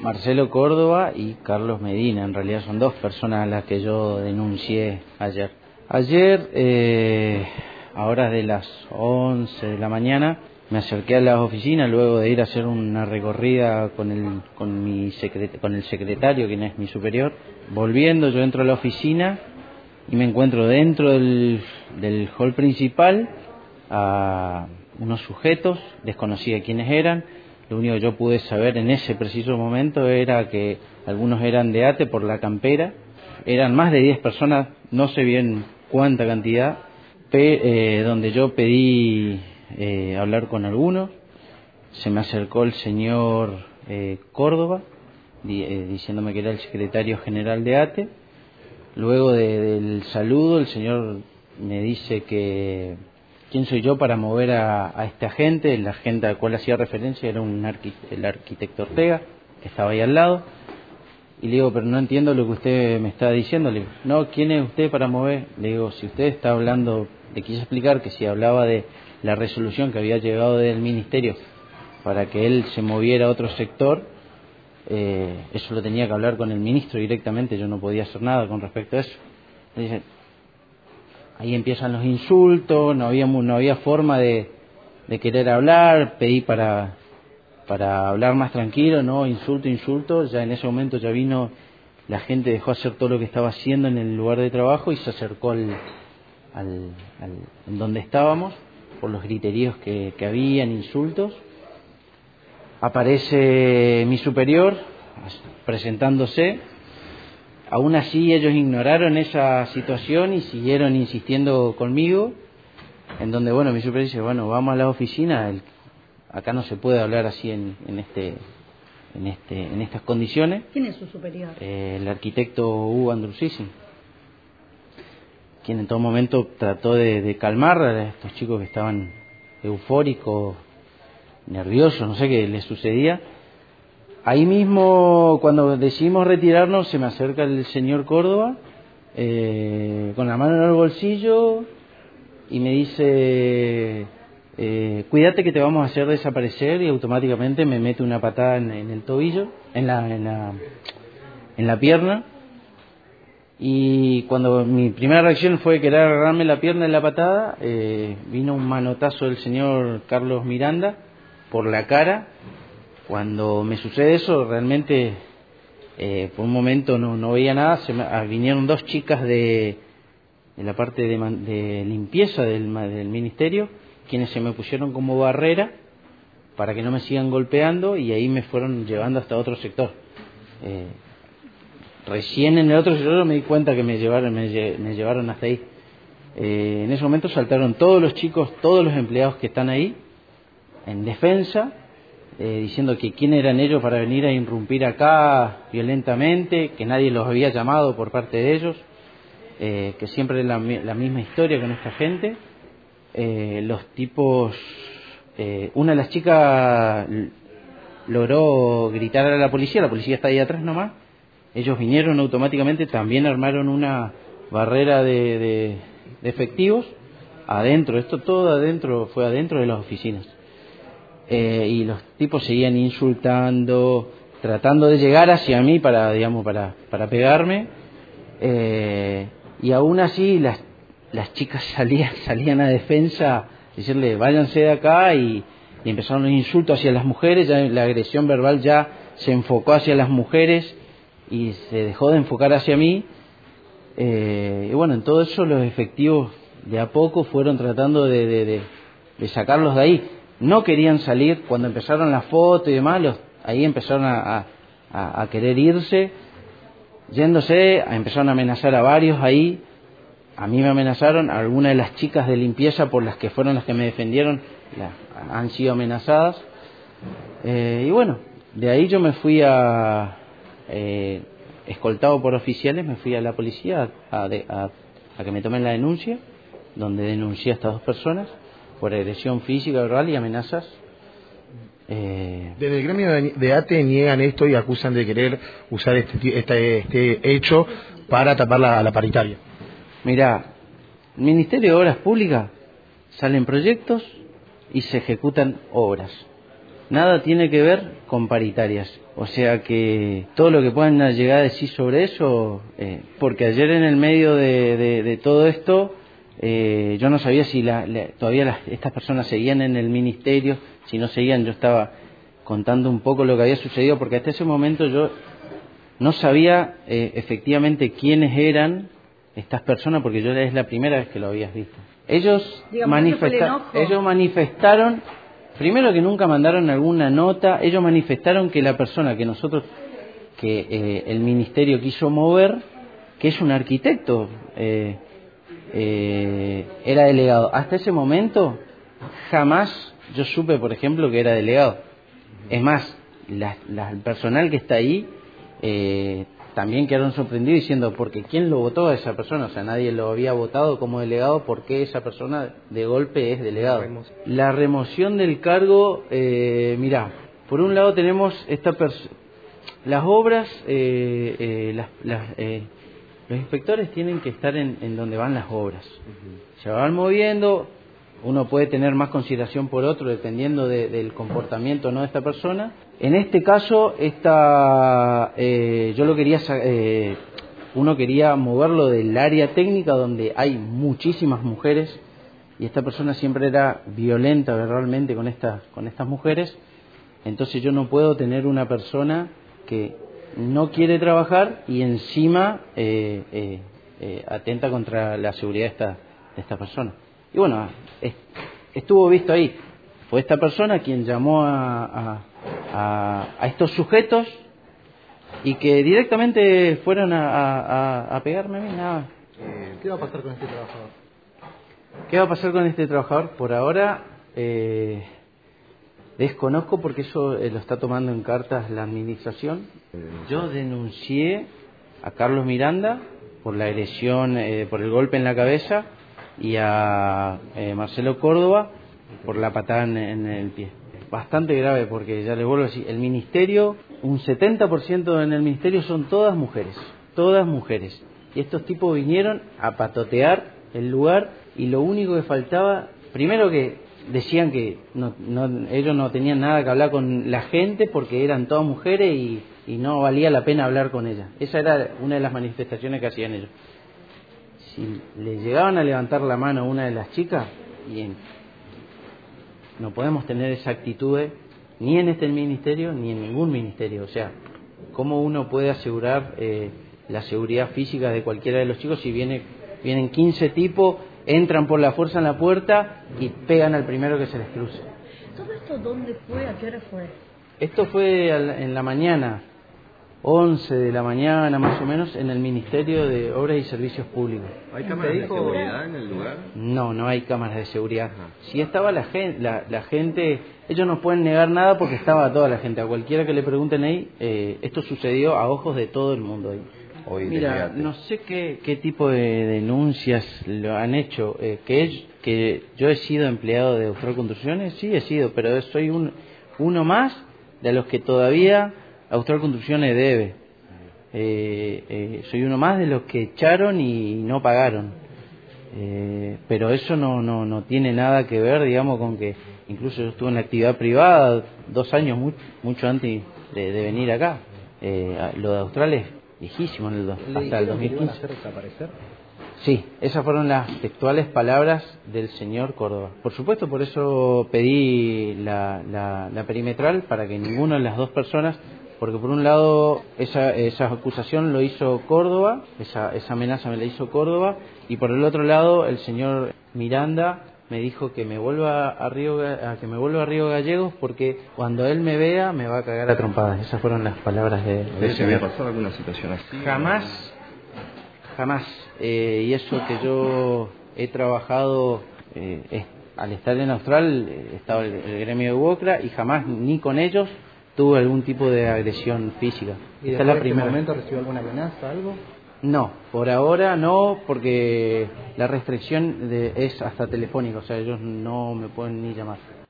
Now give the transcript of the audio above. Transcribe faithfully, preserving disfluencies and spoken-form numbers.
Marcelo Córdoba y Carlos Medina. En realidad son dos personas a las que yo denuncié ayer. Ayer, eh, a horas de las once de la mañana, me acerqué a las oficinas luego de ir a hacer una recorrida con el, con mi secret, con el secretario, quien es mi superior. Volviendo, yo entro a la oficina y me encuentro dentro del, del hall principal a unos sujetos, desconocía quiénes eran. Lo único que yo pude saber en ese preciso momento era que algunos eran de ATE por la campera. Eran más de diez personas, no sé bien cuánta cantidad, pe, eh, donde yo pedí eh, hablar con algunos. Se me acercó el señor eh, Córdoba, di, eh, diciéndome que era el secretario general de ATE. Luego de, del saludo, el señor me dice que quién soy yo para mover a, a este agente. El agente al cual hacía referencia era un arquitecto, el arquitecto Ortega, que estaba ahí al lado. Y le digo, pero no entiendo lo que usted me está diciendo. Le digo, no, ¿quién es usted para mover? Le digo, si usted está hablando, le quise explicar que si hablaba de la resolución que había llegado del ministerio para que él se moviera a otro sector, eh, eso lo tenía que hablar con el ministro directamente, yo no podía hacer nada con respecto a eso. Le dice, ahí empiezan los insultos, no había, no había forma de, de querer hablar, pedí para... para hablar más tranquilo, no, insulto, insulto. Ya en ese momento ya vino, la gente dejó hacer todo lo que estaba haciendo en el lugar de trabajo y se acercó al, al, al en donde estábamos, por los griteríos que, que habían, insultos. Aparece mi superior presentándose. Aún así ellos ignoraron esa situación y siguieron insistiendo conmigo, en donde, bueno, mi superior dice, bueno, vamos a la oficina, el acá no se puede hablar así en, en este, en este, en estas condiciones. ¿Quién es su superior? Eh, el arquitecto Hugo Andrucisi, quien en todo momento trató de, de calmar a estos chicos que estaban eufóricos, nerviosos, no sé qué les sucedía. Ahí mismo, cuando decidimos retirarnos, se me acerca el señor Córdoba, eh, con la mano en el bolsillo, y me dice... Eh, cuídate que te vamos a hacer desaparecer, y automáticamente me mete una patada en, en el tobillo, en la, en la en la pierna. Y cuando mi primera reacción fue querer agarrarme la pierna en la patada, eh, vino un manotazo del señor Carlos Miranda por la cara. Cuando me sucede eso, realmente eh, por un momento no, no veía nada. Se me, vinieron dos chicas de, de la parte de, de limpieza del, del ministerio, quienes se me pusieron como barrera para que no me sigan golpeando, y ahí me fueron llevando hasta otro sector. Eh, recién en el otro sector me di cuenta que me llevaron, me, me llevaron hasta ahí. Eh, en ese momento saltaron todos los chicos, todos los empleados que están ahí, en defensa, eh, diciendo que quién eran ellos para venir a irrumpir acá violentamente, que nadie los había llamado por parte de ellos, eh, que siempre es la, la misma historia con esta gente. Eh, los tipos, eh, una de las chicas logró gritar a la policía, la policía está ahí atrás nomás, ellos vinieron automáticamente, también armaron una barrera de, de, de efectivos adentro, esto todo adentro, fue adentro de las oficinas, eh, y los tipos seguían insultando, tratando de llegar hacia mí para, digamos, para, para pegarme, eh, y aún así las las chicas salían, salían a defensa, decirle váyanse de acá, y, y empezaron los insultos hacia las mujeres. Ya la agresión verbal ya se enfocó hacia las mujeres y se dejó de enfocar hacia mí. Eh, y bueno, en todo eso los efectivos de a poco fueron tratando de, de, de, de sacarlos de ahí. No querían salir, cuando empezaron la foto y demás, los, ahí empezaron a, a, a querer irse, yéndose, empezaron a amenazar a varios ahí. A mí me amenazaron, algunas de las chicas de limpieza por las que fueron las que me defendieron la, han sido amenazadas. Eh, y bueno, de ahí yo me fui a, eh, escoltado por oficiales, me fui a la policía a, a, a que me tomen la denuncia, donde denuncié a estas dos personas por agresión física, verbal y amenazas. Eh, Desde el gremio de ATE niegan esto y acusan de querer usar este, este, este hecho para tapar la, la paritaria. Mirá, el Ministerio de Obras Públicas salen proyectos y se ejecutan obras. nada tiene que ver con paritarias. O sea que todo lo que puedan llegar a decir sobre eso, eh, porque ayer en el medio de, de, de todo esto, eh, yo no sabía si la, la, todavía las, estas personas seguían en el ministerio, si no seguían. Yo estaba contando un poco lo que había sucedido, porque hasta ese momento yo no sabía eh, efectivamente quiénes eran estas personas, porque yo es la primera vez que lo habías visto. Ellos, manifesta ellos manifestaron, primero que nunca mandaron alguna nota, ellos manifestaron que la persona que nosotros, que eh, el ministerio quiso mover, que es un arquitecto, eh, eh, era delegado. Hasta ese momento jamás yo supe, por ejemplo, que era delegado. Es más, la, la, el personal que está ahí eh, también quedaron sorprendidos diciendo, porque ¿quién lo votó a esa persona? O sea, nadie lo había votado como delegado, ¿por qué esa persona de golpe es delegado? La remoción del cargo, eh, mirá, por un lado tenemos esta las obras, eh, eh, las, las, eh, los inspectores tienen que estar en, en donde van las obras. Uh-huh. Se van moviendo, uno puede tener más consideración por otro dependiendo de, del comportamiento no de esta persona. En este caso, esta, eh, yo lo quería, eh, uno quería moverlo del área técnica donde hay muchísimas mujeres y esta persona siempre era violenta verbalmente con estas, con estas mujeres. Entonces yo no puedo tener una persona que no quiere trabajar y encima eh, eh, eh, atenta contra la seguridad de esta, de esta persona. Y bueno, estuvo visto ahí. Fue esta persona quien llamó a, a, a, a estos sujetos y que directamente fueron a, a, a pegarme a mí. Nada. Eh, ¿Qué va a pasar con este trabajador? ¿Qué va a pasar con este trabajador? Por ahora eh, desconozco porque eso eh, lo está tomando en cartas la administración. Yo denuncié a Carlos Miranda por la agresión, eh, por el golpe en la cabeza, y a eh, Marcelo Córdoba por la patada en, en el pie. Bastante grave porque, ya les vuelvo a decir, el ministerio, un setenta por ciento en el ministerio son todas mujeres, todas mujeres. Y estos tipos vinieron a patotear el lugar y lo único que faltaba, primero que decían que no, no, ellos no tenían nada que hablar con la gente porque eran todas mujeres y, y no valía la pena hablar con ellas. Esa era una de las manifestaciones que hacían ellos. Si le llegaban a levantar la mano a una de las chicas, bien, no podemos tener esa actitud ni en este ministerio ni en ningún ministerio. O sea, ¿cómo uno puede asegurar eh, la seguridad física de cualquiera de los chicos si viene, vienen quince tipos, entran por la fuerza en la puerta y pegan al primero que se les cruce? ¿Todo esto dónde fue? ¿A qué hora fue? Esto fue en la mañana, once de la mañana más o menos, en el Ministerio de Obras y Servicios Públicos. ¿Hay cámaras de seguridad en el lugar? No, no hay cámaras de seguridad. Si estaba la gente, la, la gente, ellos no pueden negar nada porque estaba toda la gente. A cualquiera que le pregunten ahí, eh, esto sucedió a ojos de todo el mundo ahí. Hoy Mira, no sé qué, qué tipo de denuncias lo han hecho. Eh, que, es, que yo he sido empleado de Austral Construcciones, sí he sido, pero soy un, uno más de los que todavía Austral Construcciones debe. Eh, eh, soy uno más de los que echaron y no pagaron. Eh, pero eso no, no, no tiene nada que ver, digamos, con que incluso yo estuve en la actividad privada dos años, mucho, mucho antes de, de venir acá. Eh, lo de Austral es viejísimo, en el, hasta el dos mil quince. ¿Le hacer desaparecer? Sí, esas fueron las textuales palabras del señor Córdoba. Por supuesto, por eso pedí la, la, la perimetral, para que ninguna de las dos personas, porque por un lado esa, esa acusación lo hizo Córdoba, esa, esa amenaza me la hizo Córdoba, y por el otro lado el señor Miranda me dijo que me vuelva a Río, a que me vuelva a Río Gallegos porque cuando él me vea me va a cagar a trompadas. Esas fueron las palabras de, de ¿Se había pasado alguna situación así? Jamás. Jamás, eh, y eso que yo he trabajado, eh, es, al estar en Austral, eh, estaba el, el gremio de UOCRA y jamás ni con ellos tuve algún tipo de agresión física. ¿Y Esta es la después de este primera. momento recibió alguna amenaza, algo? No, por ahora no, porque la restricción de, es hasta telefónica, o sea, ellos no me pueden ni llamar.